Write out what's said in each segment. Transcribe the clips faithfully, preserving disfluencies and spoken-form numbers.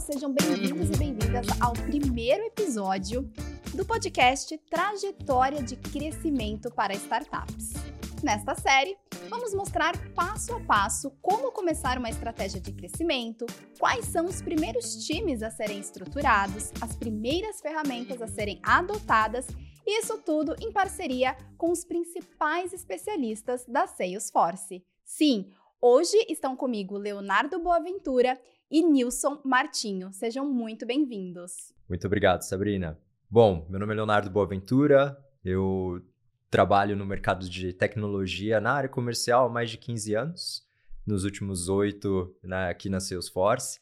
sejam bem-vindos e bem-vindas ao primeiro episódio do podcast Trajetória de Crescimento para Startups. Nesta série, vamos mostrar passo a passo como começar uma estratégia de crescimento, quais são os primeiros times a serem estruturados, as primeiras ferramentas a serem adotadas, e isso tudo em parceria com os principais especialistas da Salesforce. Sim, hoje estão comigo Leonardo Boaventura e Nilson Martinho. Sejam muito bem-vindos. Muito obrigado, Sabrina. Bom, meu nome é Leonardo Boaventura, eu trabalho no mercado de tecnologia na área comercial há mais de quinze anos, nos últimos oito né, aqui na Salesforce,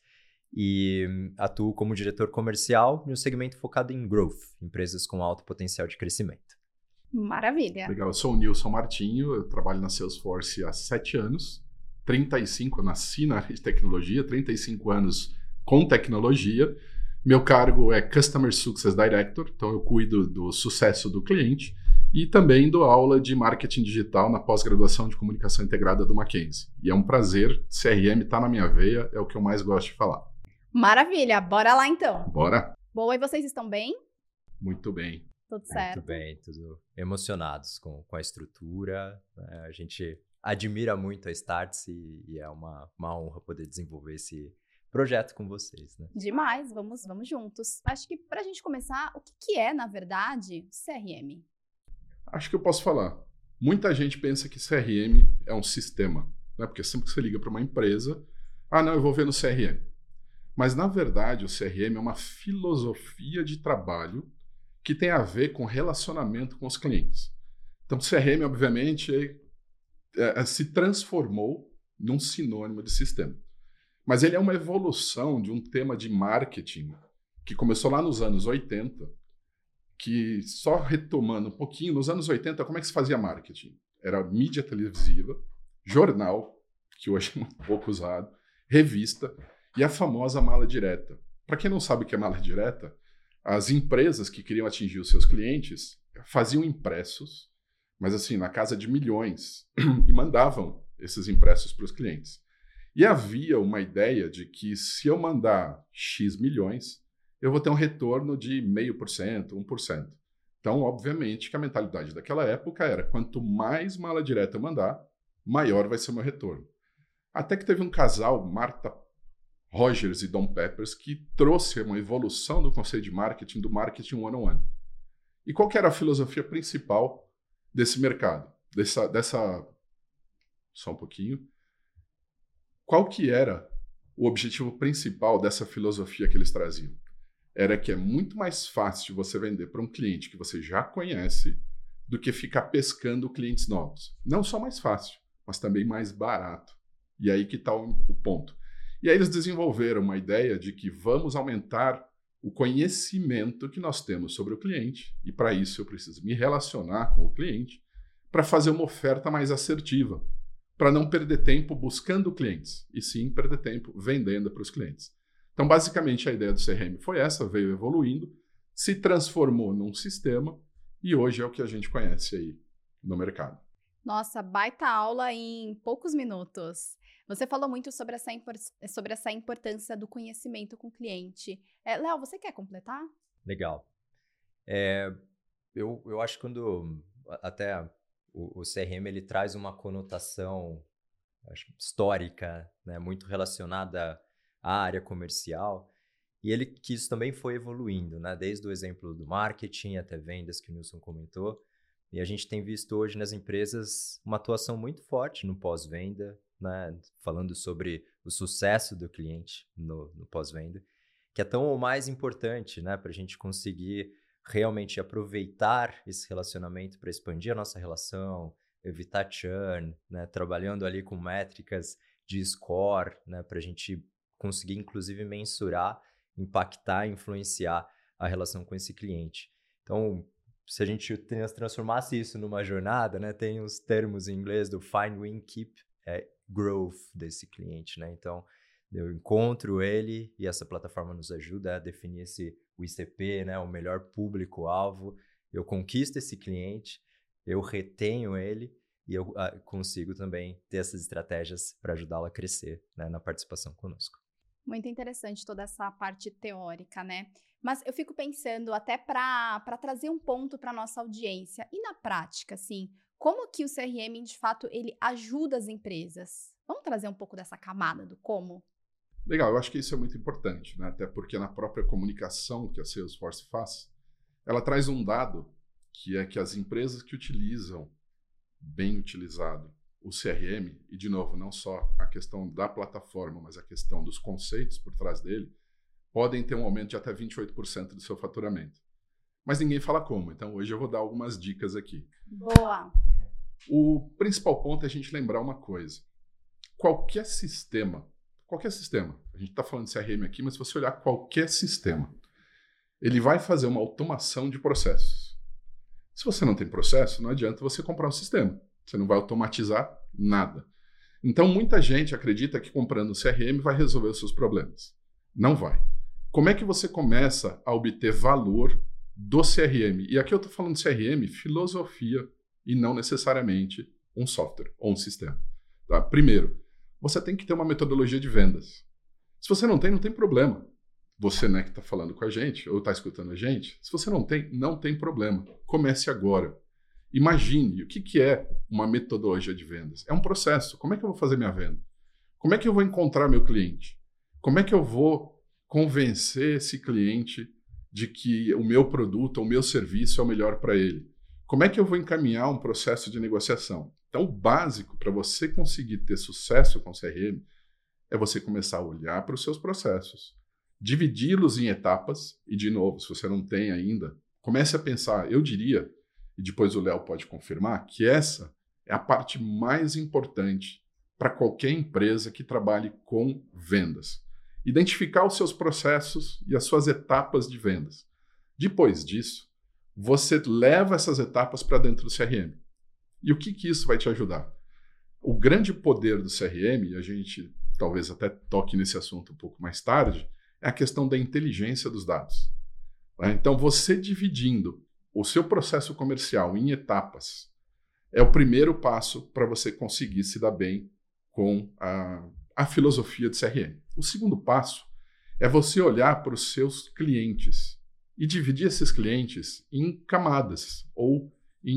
e atuo como diretor comercial no segmento focado em growth, empresas com alto potencial de crescimento. Maravilha! Legal, eu sou o Nilson Martinho, eu trabalho na Salesforce há sete anos, trinta e cinco, eu nasci na área de tecnologia, trinta e cinco anos com tecnologia. Meu cargo é Customer Success Director, então eu cuido do sucesso do cliente e também dou aula de marketing digital na pós-graduação de comunicação integrada do Mackenzie. E é um prazer, C R M está na minha veia, é o que eu mais gosto de falar. Maravilha, bora lá então. Bora? Boa, e vocês estão bem? Muito bem. Tudo certo? Muito bem, tudo emocionados com, com a estrutura. Né? A gente admira muito a Startse e, e é uma, uma honra poder desenvolver esse projeto com vocês. Né? Demais, vamos, vamos juntos. Acho que para a gente começar, o que, que é, na verdade, C R M? Acho que eu posso falar. Muita gente pensa que C R M é um sistema, né? Porque sempre que você liga para uma empresa, ah, não, eu vou ver no C R M. Mas, na verdade, o C R M é uma filosofia de trabalho que tem a ver com relacionamento com os clientes. Então, o C R M, obviamente, é, é, se transformou num sinônimo de sistema. Mas ele é uma evolução de um tema de marketing que começou lá nos anos oitenta, que, só retomando um pouquinho, nos anos oitenta, como é que se fazia marketing? Era mídia televisiva, jornal, que hoje é muito pouco usado, revista e a famosa mala direta. Para quem não sabe o que é mala direta, as empresas que queriam atingir os seus clientes faziam impressos, mas assim, na casa de milhões, e mandavam esses impressos para os clientes. E havia uma ideia de que se eu mandar X milhões, eu vou ter um retorno de zero vírgula cinco por cento, um por cento. Então, obviamente, que a mentalidade daquela época era quanto mais mala direta eu mandar, maior vai ser o meu retorno. Até que teve um casal, Martha Rogers e Don Peppers, que trouxe uma evolução do conceito de marketing, do marketing one-on-one. E qual que era a filosofia principal desse mercado? Dessa, dessa... Só um pouquinho. Qual que era o objetivo principal dessa filosofia que eles traziam? Era que é muito mais fácil você vender para um cliente que você já conhece do que ficar pescando clientes novos. Não só mais fácil, mas também mais barato. E aí que está o, o ponto. E aí eles desenvolveram uma ideia de que vamos aumentar o conhecimento que nós temos sobre o cliente, e para isso eu preciso me relacionar com o cliente para fazer uma oferta mais assertiva, para não perder tempo buscando clientes, e sim perder tempo vendendo para os clientes. Então, basicamente, a ideia do C R M foi essa, veio evoluindo, se transformou num sistema, e hoje é o que a gente conhece aí no mercado. Nossa, baita aula em poucos minutos. Você falou muito sobre essa, impor- sobre essa importância do conhecimento com o cliente. É, Léo, você quer completar? Legal. É, eu, eu acho que quando até o, o C R M ele traz uma conotação acho, histórica, né, muito relacionada à área comercial, e ele que isso também foi evoluindo, né, desde o exemplo do marketing até vendas que o Nilson comentou, e a gente tem visto hoje nas empresas uma atuação muito forte no pós-venda, né, falando sobre o sucesso do cliente no, no pós-venda, que é tão ou mais importante, né, para a gente conseguir realmente aproveitar esse relacionamento para expandir a nossa relação, evitar churn, né, trabalhando ali com métricas de score, né, para a gente conseguir inclusive mensurar, impactar, influenciar a relação com esse cliente. Então, se a gente transformasse isso numa jornada, né, tem os termos em inglês do find, win, keep, é, growth desse cliente, né? Então, eu encontro ele e essa plataforma nos ajuda a definir esse o I C P, né, o melhor público-alvo. Eu conquisto esse cliente, eu retenho ele e eu ah, consigo também ter essas estratégias para ajudá-lo a crescer, né, na participação conosco. Muito interessante toda essa parte teórica, né? Mas eu fico pensando até para para trazer um ponto para nossa audiência. E na prática, assim, como que o C R M, de fato, ele ajuda as empresas? Vamos trazer um pouco dessa camada do como? Legal, eu acho que isso é muito importante, né? Até porque na própria comunicação que a Salesforce faz, ela traz um dado que é que as empresas que utilizam, bem utilizado, o C R M, e de novo, não só a questão da plataforma, mas a questão dos conceitos por trás dele, podem ter um aumento de até vinte e oito por cento do seu faturamento. Mas ninguém fala como, então hoje eu vou dar algumas dicas aqui. Boa! O principal ponto é a gente lembrar uma coisa. Qualquer sistema, qualquer sistema, a gente está falando de C R M aqui, mas se você olhar qualquer sistema, ele vai fazer uma automação de processos. Se você não tem processo, não adianta você comprar um sistema. Você não vai automatizar nada. Então, muita gente acredita que comprando um C R M vai resolver os seus problemas. Não vai. Como é que você começa a obter valor do C R M? E aqui eu estou falando de C R M, filosofia, e não necessariamente um software ou um sistema. Tá? Primeiro, você tem que ter uma metodologia de vendas. Se você não tem, não tem problema. Você, né, que está falando com a gente, ou está escutando a gente, se você não tem, não tem problema. Comece agora. Imagine o que, que é uma metodologia de vendas. É um processo. Como é que eu vou fazer minha venda? Como é que eu vou encontrar meu cliente? Como é que eu vou convencer esse cliente de que o meu produto, o meu serviço é o melhor para ele? Como é que eu vou encaminhar um processo de negociação? Então, o básico para você conseguir ter sucesso com o C R M é você começar a olhar para os seus processos, dividi-los em etapas, e de novo, se você não tem ainda, comece a pensar, eu diria, e depois o Léo pode confirmar, que essa é a parte mais importante para qualquer empresa que trabalhe com vendas. Identificar os seus processos e as suas etapas de vendas. Depois disso, você leva essas etapas para dentro do C R M. E o que, que isso vai te ajudar? O grande poder do C R M, e a gente talvez até toque nesse assunto um pouco mais tarde, é a questão da inteligência dos dados. Então, você dividindo o seu processo comercial em etapas é o primeiro passo para você conseguir se dar bem com a, a filosofia de C R M. O segundo passo é você olhar para os seus clientes e dividir esses clientes em camadas ou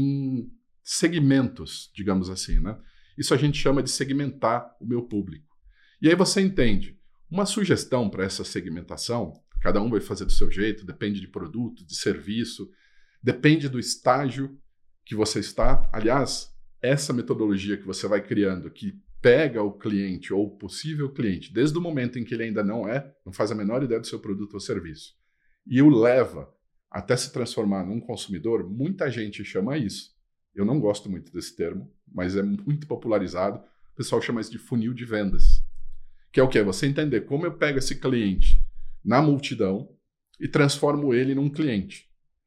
em segmentos, digamos assim, né? Isso a gente chama de segmentar o meu público. E aí você entende, uma sugestão para essa segmentação, cada um vai fazer do seu jeito, depende de produto, de serviço, depende do estágio que você está. Aliás, essa metodologia que você vai criando, que pega o cliente ou o possível cliente, desde o momento em que ele ainda não é, não faz a menor ideia do seu produto ou serviço, e o leva até se transformar num consumidor, muita gente chama isso. Eu não gosto muito desse termo, mas é muito popularizado. O pessoal chama isso de funil de vendas. Que é o quê? Você entender como eu pego esse cliente na multidão e transformo ele num cliente.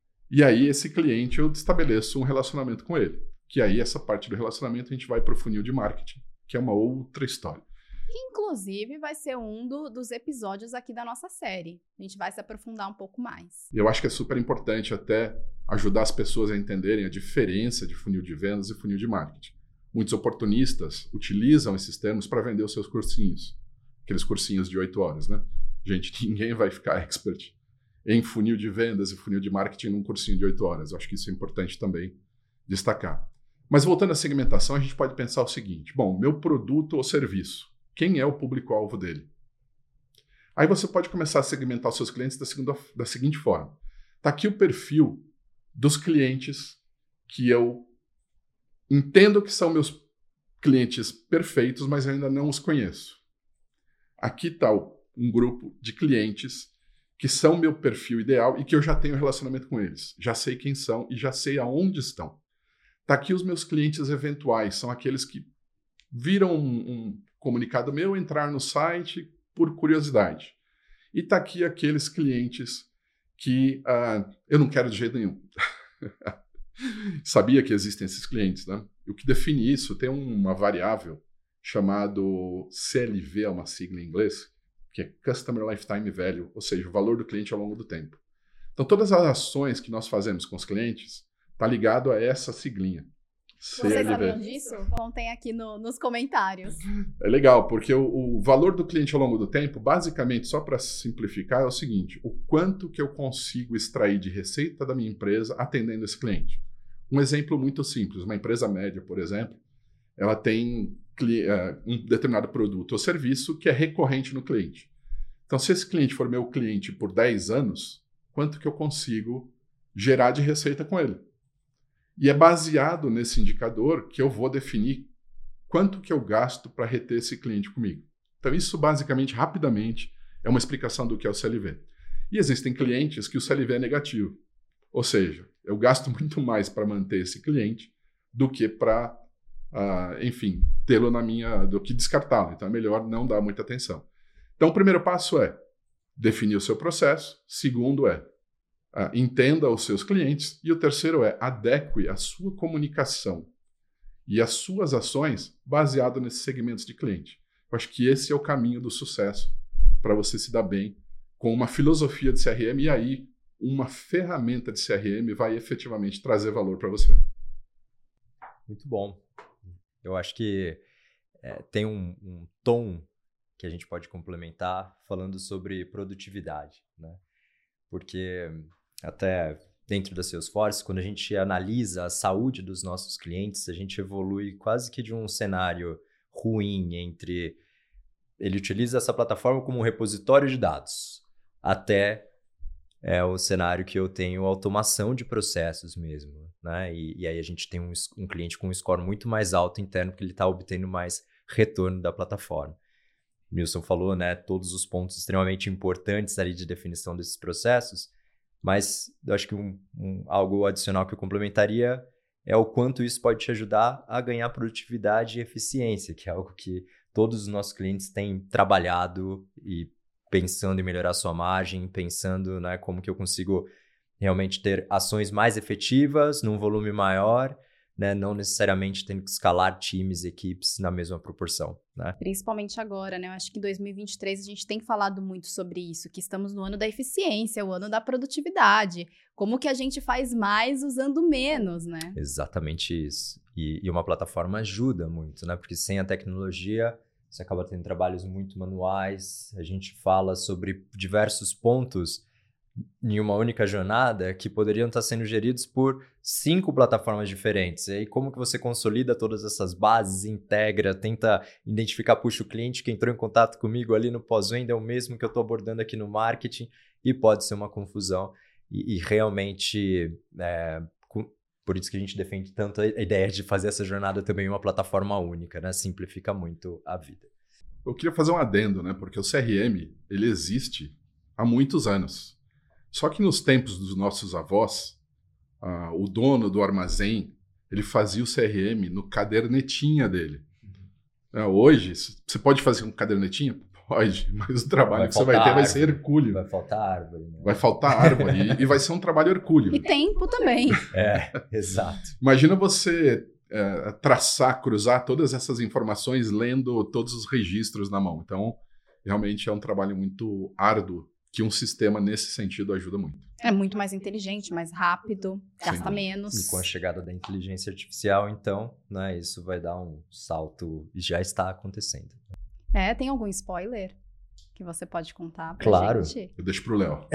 E aí, esse cliente, eu estabeleço um relacionamento com ele. Que aí, essa parte do relacionamento, a gente vai para o funil de marketing, que é uma outra história. Inclusive, vai ser um do, dos episódios aqui da nossa série. A gente vai se aprofundar um pouco mais. Eu acho que é super importante até ajudar as pessoas a entenderem a diferença de funil de vendas e funil de marketing. Muitos oportunistas utilizam esses termos para vender os seus cursinhos. Aqueles cursinhos de oito horas, né? Gente, ninguém vai ficar expert em funil de vendas e funil de marketing num cursinho de oito horas. Eu acho que isso é importante também destacar. Mas voltando à segmentação, a gente pode pensar o seguinte. Bom, meu produto ou serviço, quem é o público-alvo dele? Aí você pode começar a segmentar os seus clientes da, segunda, da seguinte forma. Está aqui o perfil dos clientes que eu entendo que são meus clientes perfeitos, mas ainda não os conheço. Aqui está um grupo de clientes que são meu perfil ideal e que eu já tenho relacionamento com eles. Já sei quem são e já sei aonde estão. Está aqui os meus clientes eventuais, são aqueles que viram um, um comunicado meu, entrar no site por curiosidade. E está aqui aqueles clientes que uh, eu não quero de jeito nenhum. Sabia que existem esses clientes, né? E o que define isso tem uma variável chamado C L V, é uma sigla em inglês, que é Customer Lifetime Value, ou seja, o valor do cliente ao longo do tempo. Então, todas as ações que nós fazemos com os clientes está ligado a essa siglinha, Vocês sabiam disso? Contem aqui no, nos comentários. É legal, porque o, o valor do cliente ao longo do tempo, basicamente, só para simplificar, é o seguinte: o quanto que eu consigo extrair de receita da minha empresa atendendo esse cliente. Um exemplo muito simples, uma empresa média, por exemplo, ela tem um determinado produto ou serviço que é recorrente no cliente. Então, se esse cliente for meu cliente por dez anos, quanto que eu consigo gerar de receita com ele? E é baseado nesse indicador que eu vou definir quanto que eu gasto para reter esse cliente comigo. Então, isso basicamente, rapidamente, é uma explicação do que é o C L V. E existem clientes que o C L V é negativo. Ou seja, eu gasto muito mais para manter esse cliente do que para, uh, enfim, tê-lo na minha, do que descartá-lo. Então, é melhor não dar muita atenção. Então, o primeiro passo é definir o seu processo. Segundo é Uh, entenda os seus clientes. E o terceiro é adeque a sua comunicação e as suas ações baseado nesses segmentos de cliente. Eu acho que esse é o caminho do sucesso para você se dar bem com uma filosofia de C R M, e aí uma ferramenta de C R M vai efetivamente trazer valor para você. Muito bom. Eu acho que é, tem um, um tom que a gente pode complementar falando sobre produtividade, né? Porque até dentro da Salesforce, quando a gente analisa a saúde dos nossos clientes, a gente evolui quase que de um cenário ruim entre ele utiliza essa plataforma como um repositório de dados, até é, o cenário que eu tenho automação de processos mesmo, né? E, e aí a gente tem um, um cliente com um score muito mais alto interno, porque ele está obtendo mais retorno da plataforma. O Nilson falou, né, todos os pontos extremamente importantes ali de definição desses processos, mas eu acho que um, um, algo adicional que eu complementaria é o quanto isso pode te ajudar a ganhar produtividade e eficiência, que é algo que todos os nossos clientes têm trabalhado e pensando em melhorar sua margem, pensando, né, como que eu consigo realmente ter ações mais efetivas, num volume maior, né, não necessariamente tendo que escalar times, equipes na mesma proporção, né? Principalmente agora, né? Eu acho que em dois mil e vinte e três a gente tem falado muito sobre isso, que estamos no ano da eficiência, o ano da produtividade. Como que a gente faz mais usando menos, né? Exatamente isso. E, e uma plataforma ajuda muito, né? Porque sem a tecnologia, você acaba tendo trabalhos muito manuais, a gente fala sobre diversos pontos em uma única jornada que poderiam estar sendo geridos por cinco plataformas diferentes. E aí como que você consolida todas essas bases, integra, tenta identificar, puxa, o cliente que entrou em contato comigo ali no pós-venda é o mesmo que eu estou abordando aqui no marketing, e pode ser uma confusão. E, e realmente, é, com, por isso que a gente defende tanto a ideia de fazer essa jornada também em uma plataforma única, né? Simplifica muito a vida. Eu queria fazer um adendo, né? Porque o C R M, ele existe há muitos anos. Só que nos tempos dos nossos avós, ah, o dono do armazém, ele fazia o C R M no cadernetinha dele. Uhum. É, hoje, você pode fazer um cadernetinha? Pode, mas o trabalho vai que você vai ter árvore, vai ser hercúleo. Vai faltar árvore. Né? Vai faltar árvore e, e vai ser um trabalho hercúleo. E tempo também. É, exato. Imagina você é, traçar, cruzar todas essas informações lendo todos os registros na mão. Então, realmente é um trabalho muito árduo, que um sistema, nesse sentido, ajuda muito. É muito mais inteligente, mais rápido, gasta Sim. menos. E com a chegada da inteligência artificial, então, né, isso vai dar um salto e já está acontecendo. É, tem algum spoiler que você pode contar pra claro. gente? Eu deixo pro Léo.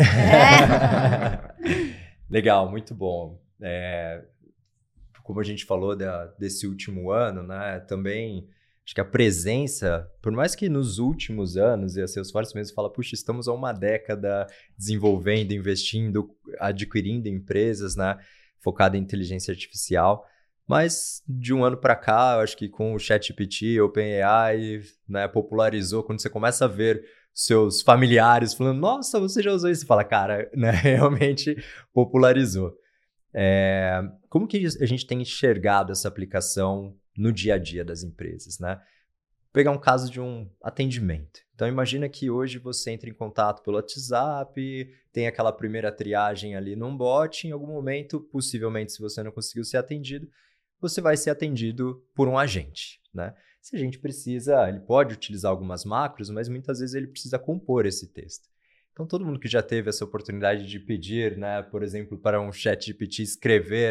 É. Legal, muito bom. É, como a gente falou da, desse último ano, né, também... Acho que a presença, por mais que nos últimos anos, e a Salesforce mesmo fala, puxa, estamos há uma década desenvolvendo, investindo, adquirindo empresas, né, focada em inteligência artificial, mas de um ano para cá, eu acho que com o ChatGPT, OpenAI, né, popularizou, quando você começa a ver seus familiares falando, nossa, você já usou isso? Você fala, cara, né, realmente popularizou. É, como que a gente tem enxergado essa aplicação no dia a dia das empresas, né? Vou pegar um caso de um atendimento. Então, imagina que hoje você entra em contato pelo WhatsApp, tem aquela primeira triagem ali num bot, em algum momento, possivelmente, se você não conseguiu ser atendido, você vai ser atendido por um agente, né? Esse agente precisa, ele pode utilizar algumas macros, mas muitas vezes ele precisa compor esse texto. Então, todo mundo que já teve essa oportunidade de pedir, né, por exemplo, para um ChatGPT escrever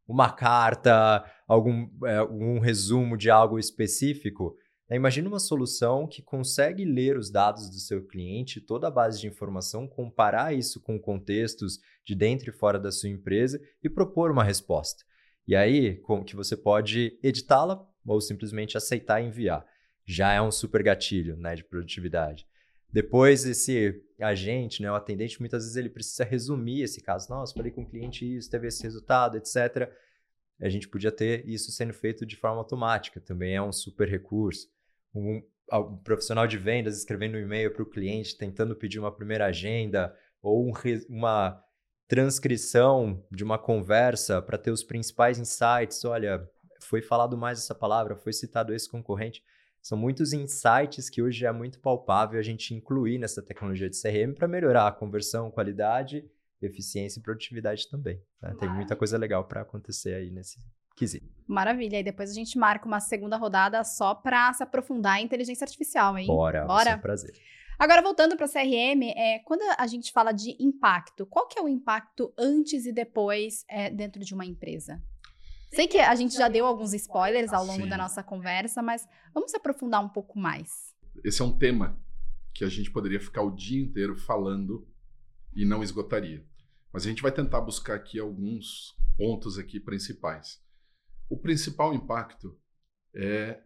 uma carta, algum, é, algum resumo de algo específico. Imagina uma solução que consegue ler os dados do seu cliente, toda a base de informação, comparar isso com contextos de dentro e fora da sua empresa e propor uma resposta. E aí, como que você pode editá-la ou simplesmente aceitar e enviar. Já é um super gatilho, né, de produtividade. Depois, esse agente, né, o atendente, muitas vezes ele precisa resumir esse caso. Nossa, falei com o cliente isso, teve esse resultado, etcétera. A gente podia ter isso sendo feito de forma automática. Também é um super recurso. Um, um profissional de vendas escrevendo um e-mail para o cliente, tentando pedir uma primeira agenda ou um, uma transcrição de uma conversa para ter os principais insights. Olha, foi falado mais essa palavra, foi citado esse concorrente. São muitos insights que hoje é muito palpável a gente incluir nessa tecnologia de C R M para melhorar a conversão, qualidade, eficiência e produtividade também. Né? Tem muita coisa legal para acontecer aí nesse quesito. Maravilha. E depois a gente marca uma segunda rodada só para se aprofundar em inteligência artificial, hein? Bora, Bora? é um prazer. Agora, voltando para C R M, é, quando a gente fala de impacto, qual que é o impacto antes e depois é, dentro de uma empresa? Sei que a gente já deu alguns spoilers ao longo Sim. da nossa conversa, mas vamos se aprofundar um pouco mais. Esse é um tema que a gente poderia ficar o dia inteiro falando e não esgotaria. Mas a gente vai tentar buscar aqui alguns pontos aqui principais. O principal impacto é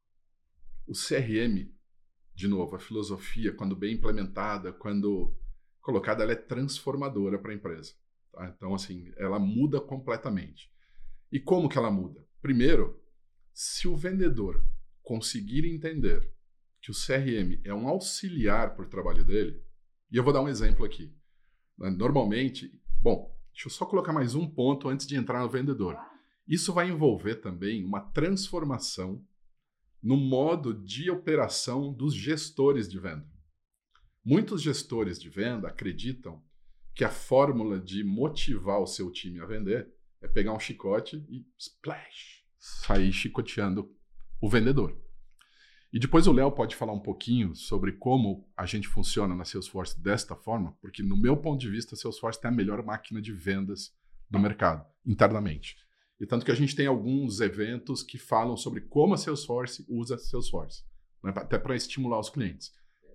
o C R M, de novo, a filosofia, quando bem implementada, quando colocada, ela é transformadora para a empresa. Tá? Então, assim, ela muda completamente. E como que ela muda? Primeiro, se o vendedor conseguir entender que o C R M é um auxiliar para o trabalho dele, e eu vou dar um exemplo aqui. Normalmente, bom, deixa eu só colocar mais um ponto antes de entrar no vendedor. Isso vai envolver também uma transformação no modo de operação dos gestores de venda. Muitos gestores de venda acreditam que a fórmula de motivar o seu time a vender é pegar um chicote e splash, sair chicoteando o vendedor. E depois o Léo pode falar um pouquinho sobre como a gente funciona na Salesforce desta forma, porque no meu ponto de vista a Salesforce tem a melhor máquina de vendas do mercado, internamente. E tanto que a gente tem alguns eventos que falam sobre como a Salesforce usa a Salesforce, né, até para estimular os clientes.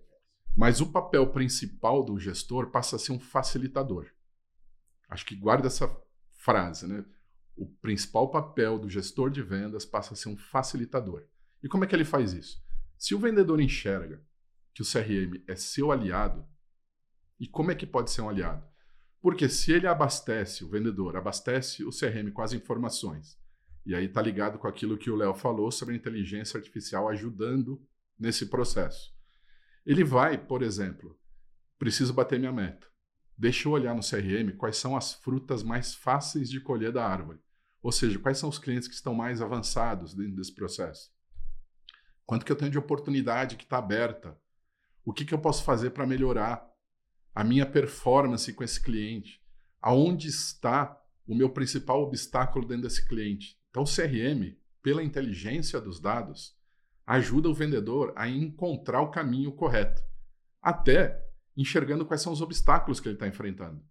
Mas o papel principal do gestor passa a ser um facilitador. Acho que guarda essa frase, né? O principal papel do gestor de vendas passa a ser um facilitador. E como é que ele faz isso? Se o vendedor enxerga que o C R M é seu aliado, e como é que pode ser um aliado? Porque se ele abastece, o vendedor abastece o C R M com as informações, e aí está ligado com aquilo que o Léo falou sobre a inteligência artificial ajudando nesse processo. Ele vai, por exemplo, preciso bater minha meta. Deixa eu olhar no C R M quais são as frutas mais fáceis de colher da árvore. Ou seja, quais são os clientes que estão mais avançados dentro desse processo. Quanto que eu tenho de oportunidade que está aberta? O que, que eu posso fazer para melhorar a minha performance com esse cliente? Aonde está o meu principal obstáculo dentro desse cliente? Então, o C R M, pela inteligência dos dados, ajuda o vendedor a encontrar o caminho correto. Até enxergando quais são os obstáculos que ele está enfrentando.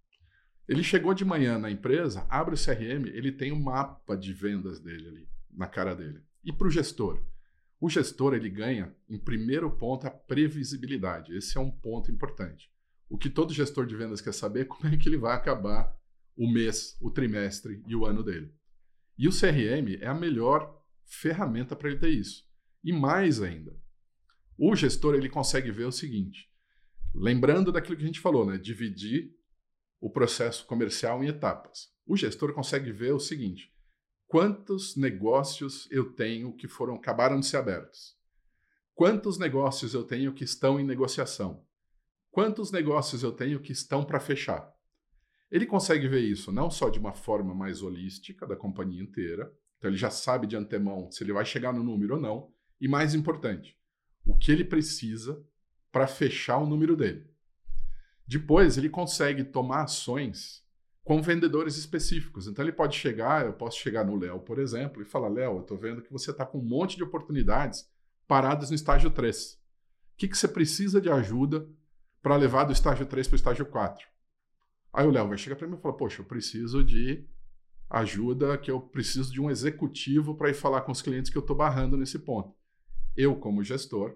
Ele chegou de manhã na empresa, abre o C R M, ele tem um mapa de vendas dele ali, na cara dele. E para o gestor? O gestor, ele ganha, em primeiro ponto, a previsibilidade. Esse é um ponto importante. O que todo gestor de vendas quer saber é como é que ele vai acabar o mês, o trimestre e o ano dele. E o C R M é a melhor ferramenta para ele ter isso. E mais ainda, o gestor ele consegue ver o seguinte, lembrando daquilo que a gente falou, né? Dividir o processo comercial em etapas. O gestor consegue ver o seguinte, quantos negócios eu tenho que foram, acabaram de ser abertos? Quantos negócios eu tenho que estão em negociação? Quantos negócios eu tenho que estão para fechar? Ele consegue ver isso não só de uma forma mais holística da companhia inteira, então ele já sabe de antemão se ele vai chegar no número ou não, e mais importante, o que ele precisa para fechar o número dele. Depois, ele consegue tomar ações com vendedores específicos. Então, ele pode chegar, eu posso chegar no Léo, por exemplo, e falar, Léo, eu estou vendo que você está com um monte de oportunidades paradas no estágio três. O que, que você precisa de ajuda para levar do estágio três para o estágio quatro? Aí o Léo vai chegar para mim e falar, poxa, eu preciso de ajuda que eu preciso de um executivo para ir falar com os clientes que eu estou barrando nesse ponto. Eu, como gestor,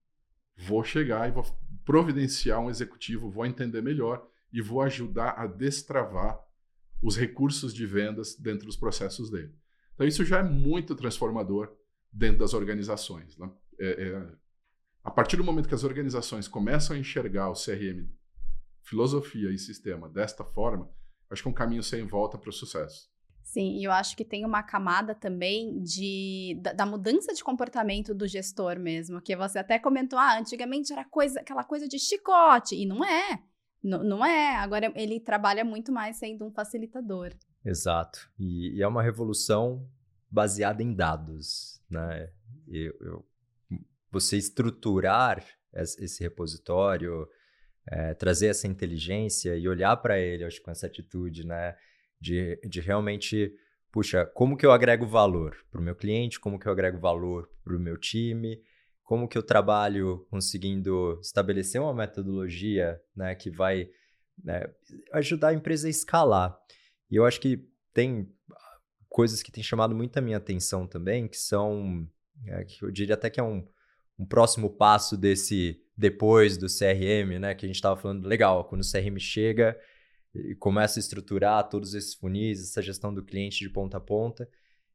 vou chegar e vou providenciar um executivo, vou entender melhor e vou ajudar a destravar os recursos de vendas dentro dos processos dele. Então, isso já é muito transformador dentro das organizações. Né? É, é, a partir do momento que as organizações começam a enxergar o C R M, filosofia e sistema desta forma, acho que é um caminho sem volta para o sucesso. Sim, e eu acho que tem uma camada também de, da, da mudança de comportamento do gestor mesmo, que você até comentou, ah, antigamente era coisa, aquela coisa de chicote, e não é, não, não é, agora ele trabalha muito mais sendo um facilitador. Exato, e, e é uma revolução baseada em dados, né? Eu, eu, você estruturar esse repositório, é, trazer essa inteligência e olhar para ele, acho que com essa atitude, né? De, de realmente, puxa, como que eu agrego valor para o meu cliente, como que eu agrego valor para o meu time, como que eu trabalho conseguindo estabelecer uma metodologia, né, que vai, né, ajudar a empresa a escalar. E eu acho que tem coisas que têm chamado muito a minha atenção também, que são, é, que eu diria até que é um, um próximo passo desse depois do C R M, né, que a gente estava falando, legal, quando o C R M chega e começa a estruturar todos esses funis, essa gestão do cliente de ponta a ponta.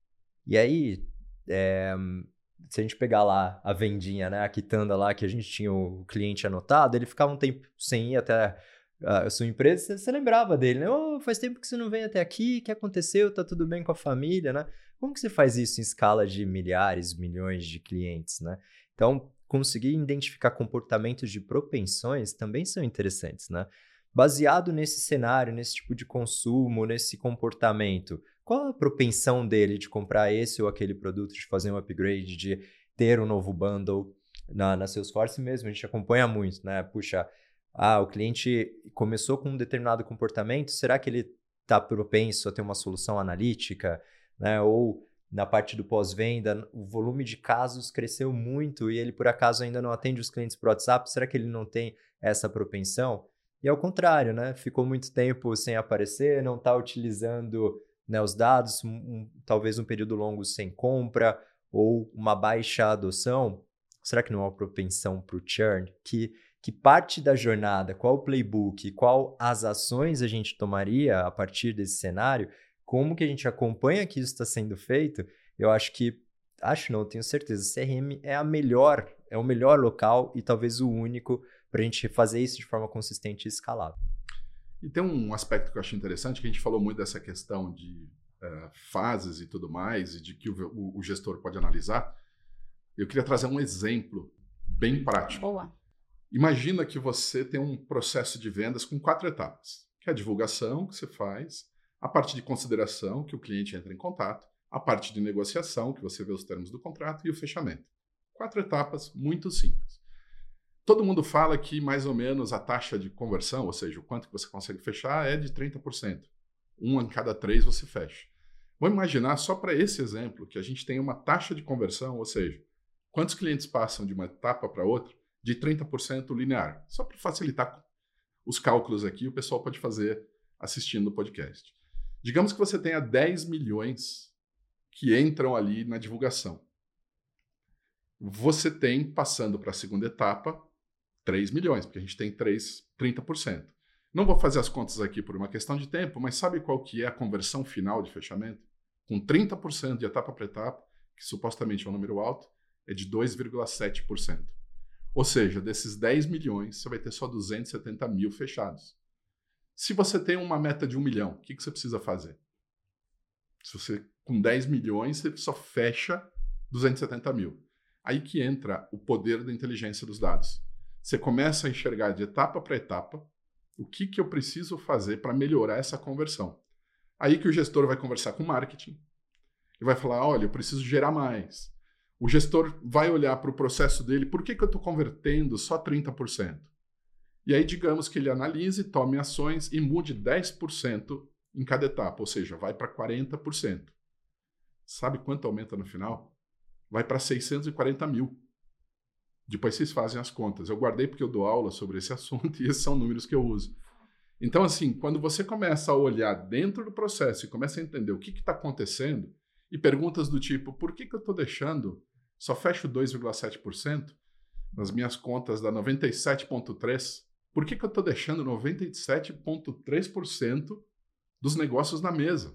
E aí, é, se a gente pegar lá a vendinha, né, a quitanda lá que a gente tinha o cliente anotado, ele ficava um tempo sem ir até a sua empresa, você, você lembrava dele, né? Oh, faz tempo que você não vem até aqui, o que aconteceu? Tá tudo bem com a família, né? Como que você faz isso em escala de milhares, milhões de clientes, né? Então, conseguir identificar comportamentos de propensões também são interessantes, né? Baseado nesse cenário, nesse tipo de consumo, nesse comportamento, qual a propensão dele de comprar esse ou aquele produto, de fazer um upgrade, de ter um novo bundle na, na Salesforce mesmo? A gente acompanha muito, né? Puxa, ah, o cliente começou com um determinado comportamento, será que ele está propenso a ter uma solução analítica, né? Ou na parte do pós-venda, o volume de casos cresceu muito e ele, por acaso, ainda não atende os clientes por WhatsApp, será que ele não tem essa propensão? E ao contrário, né? Ficou muito tempo sem aparecer, não está utilizando, né, os dados, um, um, talvez um período longo sem compra ou uma baixa adoção. Será que não há uma propensão para o churn? Que, que parte da jornada, qual o playbook, qual as ações a gente tomaria a partir desse cenário, como que a gente acompanha que isso está sendo feito? Eu acho que, acho não, tenho certeza, C R M é a melhor, é o melhor local e talvez o único para a gente fazer isso de forma consistente e escalável. E tem um aspecto que eu acho interessante, que a gente falou muito dessa questão de uh, fases e tudo mais, e de que o, o, o gestor pode analisar. Eu queria trazer um exemplo bem prático. Boa. Imagina que você tem um processo de vendas com quatro etapas, que é a divulgação que você faz, a parte de consideração, que o cliente entra em contato, a parte de negociação, que você vê os termos do contrato, e o fechamento. Quatro etapas muito simples. Todo mundo fala que mais ou menos a taxa de conversão, ou seja, o quanto que você consegue fechar, é de trinta por cento. Um em cada três você fecha. Vamos imaginar, só para esse exemplo, que a gente tem uma taxa de conversão, ou seja, quantos clientes passam de uma etapa para outra, de trinta por cento linear. Só para facilitar os cálculos aqui, o pessoal pode fazer assistindo o podcast. Digamos que você tenha dez milhões que entram ali na divulgação. Você tem, passando para a segunda etapa, três milhões, porque a gente tem três, trinta por cento. Não vou fazer as contas aqui por uma questão de tempo, mas sabe qual que é a conversão final de fechamento? Com trinta por cento de etapa para etapa, que supostamente é um número alto, é de dois vírgula sete por cento. Ou seja, desses dez milhões, você vai ter só duzentos e setenta mil fechados. Se você tem uma meta de um milhão, o que, que você precisa fazer? Se você, com dez milhões, você só fecha duzentos e setenta mil. Aí que entra o poder da inteligência dos dados. Você começa a enxergar de etapa para etapa o que, que eu preciso fazer para melhorar essa conversão. Aí que o gestor vai conversar com o marketing e vai falar, olha, eu preciso gerar mais. O gestor vai olhar para o processo dele, por que, que eu estou convertendo só trinta por cento? E aí, digamos que ele analise, tome ações e mude dez por cento em cada etapa, ou seja, vai para quarenta por cento. Sabe quanto aumenta no final? Vai para seiscentos e quarenta mil. Depois vocês fazem as contas. Eu guardei porque eu dou aula sobre esse assunto e esses são números que eu uso. Então, assim, quando você começa a olhar dentro do processo e começa a entender o que está acontecendo, e perguntas do tipo, por que, que eu estou deixando, só fecho dois vírgula sete por cento, nas minhas contas dá noventa e sete vírgula três por cento, por que, que eu estou deixando noventa e sete vírgula três por cento dos negócios na mesa?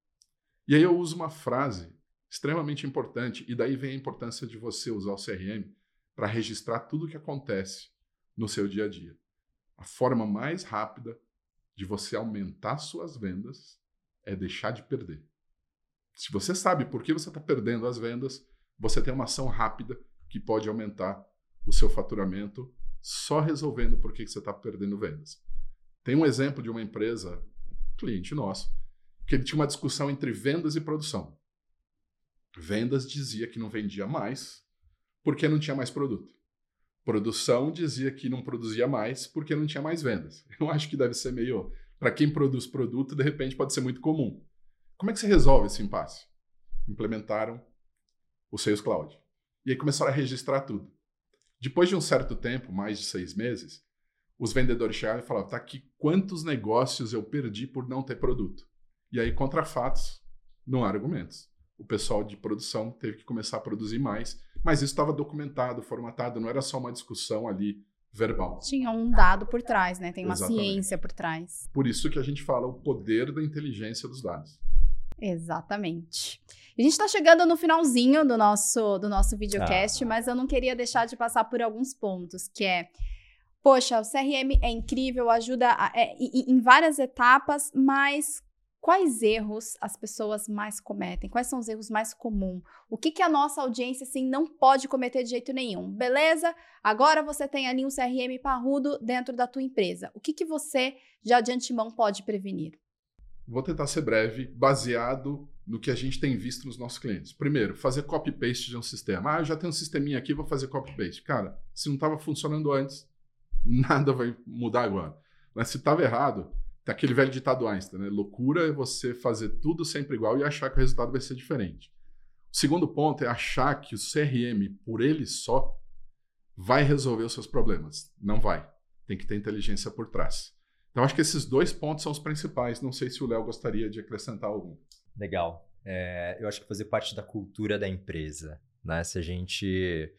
E aí eu uso uma frase extremamente importante, e daí vem a importância de você usar o C R M para registrar tudo o que acontece no seu dia a dia. A forma mais rápida de você aumentar suas vendas é deixar de perder. Se você sabe por que você está perdendo as vendas, você tem uma ação rápida que pode aumentar o seu faturamento só resolvendo por que você está perdendo vendas. Tem um exemplo de uma empresa, um cliente nosso, que ele tinha uma discussão entre vendas e produção. Vendas dizia que não vendia mais porque não tinha mais produto. Produção dizia que não produzia mais porque não tinha mais vendas. Eu acho que deve ser meio... Para quem produz produto, de repente pode ser muito comum. Como é que você resolve esse impasse? Implementaram o Sales Cloud. E aí começaram a registrar tudo. Depois de um certo tempo, mais de seis meses, os vendedores chegaram e falavam, tá aqui quantos negócios eu perdi por não ter produto. E aí, contra fatos, não há argumentos. O pessoal de produção teve que começar a produzir mais, mas isso estava documentado, formatado, não era só uma discussão ali verbal. Tinha um dado por trás, né? Tem uma Exatamente. ciência por trás. Por isso que a gente fala o poder da inteligência dos dados. Exatamente. A gente está chegando no finalzinho do nosso, do nosso videocast, Ah. mas eu não queria deixar de passar por alguns pontos, que é, poxa, o C R M é incrível, ajuda a, é, em, em várias etapas, mas quais erros as pessoas mais cometem? Quais são os erros mais comuns? O que, que a nossa audiência, assim, não pode cometer de jeito nenhum? Beleza? Agora você tem ali um C R M parrudo dentro da tua empresa. O que, que você, já de antemão, pode prevenir? Vou tentar ser breve, baseado no que a gente tem visto nos nossos clientes. Primeiro, fazer copy-paste de um sistema. Ah, eu já tenho um sisteminha aqui, vou fazer copy-paste. Cara, se não estava funcionando antes, nada vai mudar agora. Mas se estava errado, tem aquele velho ditado Einstein, né? Loucura é você fazer tudo sempre igual e achar que o resultado vai ser diferente. O segundo ponto é achar que o C R M, por ele só, vai resolver os seus problemas. Não vai. Tem que ter inteligência por trás. Então, acho que esses dois pontos são os principais. Não sei se o Léo gostaria de acrescentar algum. Legal. É, eu acho que fazer parte da cultura da empresa, né? Se a gente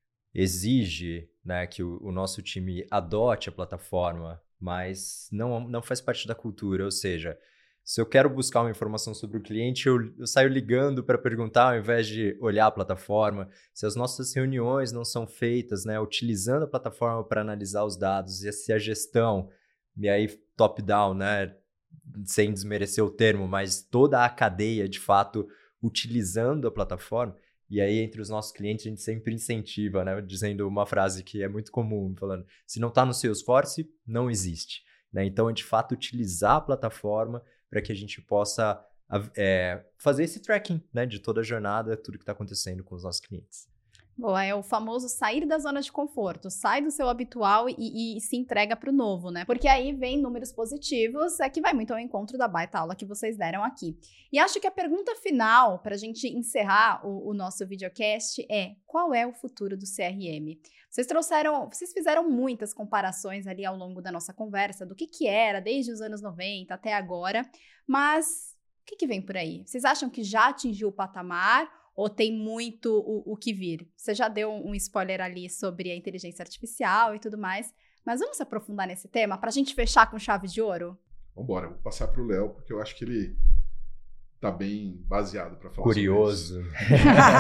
exige, né, que o, o nosso time adote a plataforma, mas não, não faz parte da cultura, ou seja, se eu quero buscar uma informação sobre o cliente, eu, eu saio ligando para perguntar ao invés de olhar a plataforma. Se as nossas reuniões não são feitas, né, utilizando a plataforma para analisar os dados, e se a gestão, e aí top-down, né, sem desmerecer o termo, mas toda a cadeia, de fato, utilizando a plataforma, e aí entre os nossos clientes a gente sempre incentiva, né, dizendo uma frase que é muito comum, falando, se não está no Salesforce, não existe. Né? Então, de fato, utilizar a plataforma para que a gente possa é, fazer esse tracking, né, de toda a jornada, tudo que está acontecendo com os nossos clientes. Boa, é o famoso sair da zona de conforto, sai do seu habitual e, e, e se entrega para o novo, né? Porque aí vem números positivos, é que vai muito ao encontro da baita aula que vocês deram aqui. E acho que a pergunta final, para a gente encerrar o, o nosso videocast, é: qual é o futuro do C R M? Vocês trouxeram, vocês fizeram muitas comparações ali ao longo da nossa conversa, do que que era desde os anos noventa até agora, mas o que que vem por aí? Vocês acham que já atingiu o patamar? Ou tem muito o, o que vir? Você já deu um spoiler ali sobre a inteligência artificial e tudo mais, mas vamos se aprofundar nesse tema para a gente fechar com chave de ouro? Vamos embora, vou passar para o Léo, porque eu acho que ele está bem baseado para falar Curioso. sobre isso.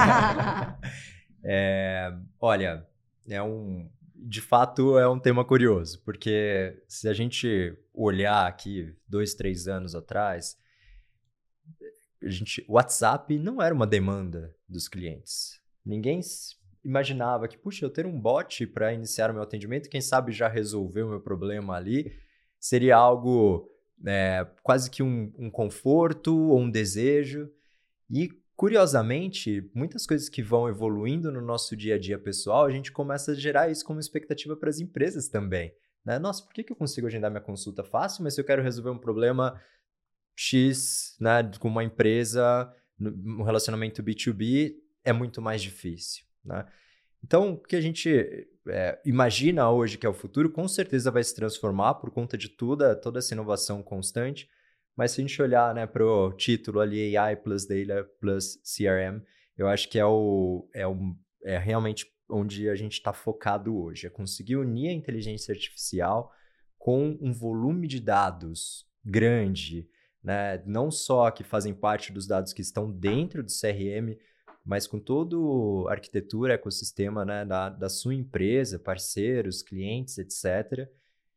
é, olha, é um, de fato é um tema curioso, porque se a gente olhar aqui dois, três anos atrás, a gente, o WhatsApp não era uma demanda dos clientes. Ninguém imaginava que, puxa, eu ter um bot para iniciar o meu atendimento, quem sabe já resolver o meu problema ali, seria algo é, quase que um, um conforto ou um desejo. E, curiosamente, muitas coisas que vão evoluindo no nosso dia a dia pessoal, a gente começa a gerar isso como expectativa para as empresas também. Né? Nossa, por que que eu consigo agendar minha consulta fácil, mas se eu quero resolver um problema X, né, com uma empresa, um relacionamento B dois B, é muito mais difícil, né? Então, o que a gente é, imagina hoje que é o futuro, com certeza vai se transformar por conta de toda, toda essa inovação constante. Mas se a gente olhar, né, para o título ali, A I plus Data plus C R M, eu acho que é, o, é, o, é realmente onde a gente está focado hoje. É conseguir unir a inteligência artificial com um volume de dados grande, né? Não só que fazem parte dos dados que estão dentro do C R M, mas com toda a arquitetura, ecossistema, né, da, da sua empresa, parceiros, clientes, etcétera.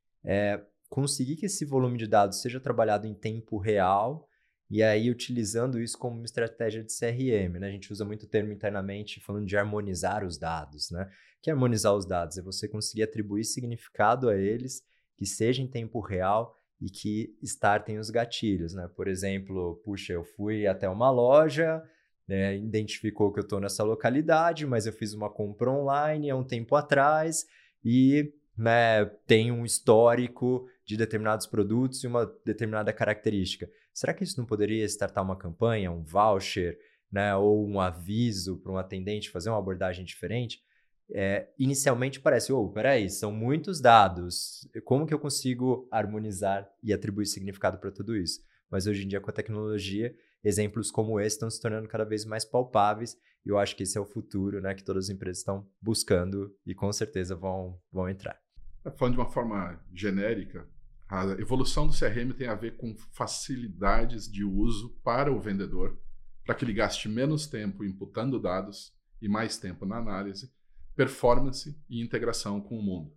É, conseguir que esse volume de dados seja trabalhado em tempo real e aí utilizando isso como uma estratégia de C R M, né? A gente usa muito o termo internamente falando de harmonizar os dados, né? O que é harmonizar os dados? É você conseguir atribuir significado a eles que seja em tempo real e que startem os gatilhos, né? Por exemplo, puxa, eu fui até uma loja, né, identificou que eu estou nessa localidade, mas eu fiz uma compra online há um tempo atrás e, né, tem um histórico de determinados produtos e uma determinada característica. Será que isso não poderia startar uma campanha, um voucher, né, ou um aviso para um atendente fazer uma abordagem diferente? É, inicialmente parece, oh, peraí, são muitos dados, como que eu consigo harmonizar e atribuir significado para tudo isso? Mas hoje em dia, com a tecnologia, exemplos como esse estão se tornando cada vez mais palpáveis e eu acho que esse é o futuro, né, que todas as empresas estão buscando e com certeza vão, vão entrar. Falando de uma forma genérica, a evolução do C R M tem a ver com facilidades de uso para o vendedor, para que ele gaste menos tempo imputando dados e mais tempo na análise, performance e integração com o mundo,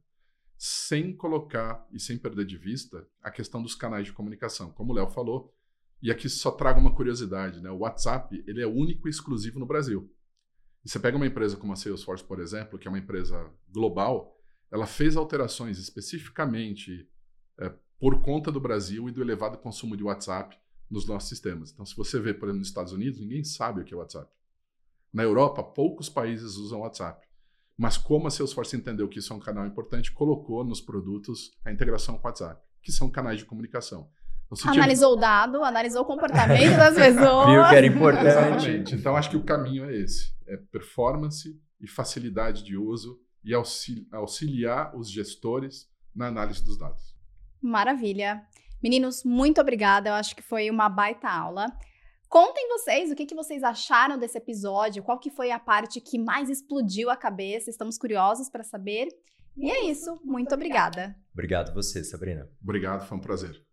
sem colocar e sem perder de vista a questão dos canais de comunicação. Como o Léo falou, e aqui só trago uma curiosidade, né? O WhatsApp ele é único e exclusivo no Brasil. E você pega uma empresa como a Salesforce, por exemplo, que é uma empresa global, ela fez alterações especificamente é, por conta do Brasil e do elevado consumo de WhatsApp nos nossos sistemas. Então, se você vê, por exemplo, nos Estados Unidos, ninguém sabe o que é WhatsApp. Na Europa, poucos países usam WhatsApp. Mas como a Salesforce entendeu que isso é um canal importante, colocou nos produtos a integração com o WhatsApp, que são canais de comunicação. Então, analisou tinha... o dado, analisou o comportamento das pessoas. Viu que era importante. Exatamente. Então, acho que o caminho é esse. É performance e facilidade de uso e auxili- auxiliar os gestores na análise dos dados. Maravilha. Meninos, muito obrigada. Eu acho que foi uma baita aula. Contem vocês o que, que vocês acharam desse episódio, qual que foi a parte que mais explodiu a cabeça. Estamos curiosos para saber. E é isso. Muito obrigada. Obrigado a você, Sabrina. Obrigado, foi um prazer.